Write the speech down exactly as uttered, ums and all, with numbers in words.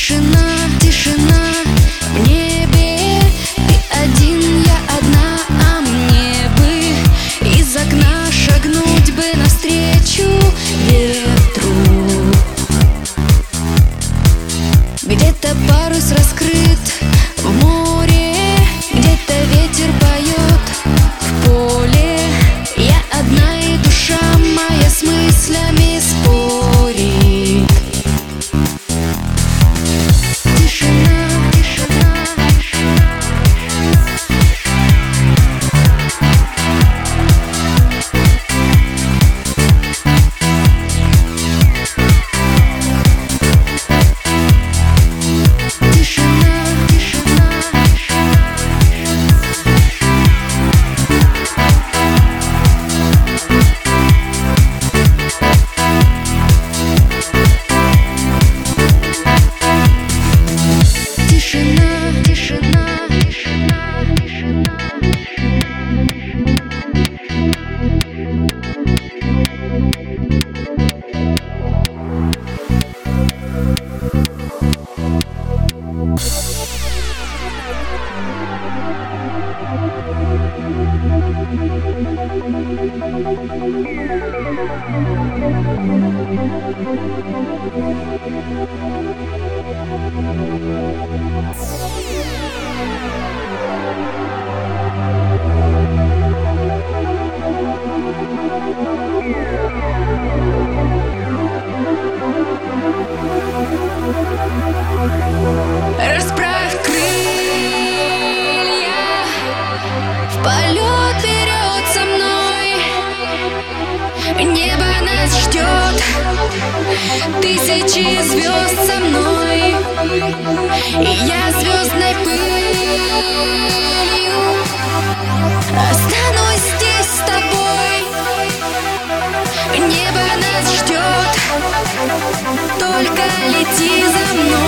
Тишина, тишина в небе. Ты один, я одна, а мне бы из окна шагнуть бы навстречу ветру. Где-то парус раскрыт в море, где-то ветер поет в поле. Я одна, и душа моя с мыслями спорит. Тишина, тишина, расправь крылья, в полет вперед со мной. Небо нас ждет, тысячи звезд со мной. И я звездной пылью останусь здесь с тобой. Небо нас ждет, только лети за мной.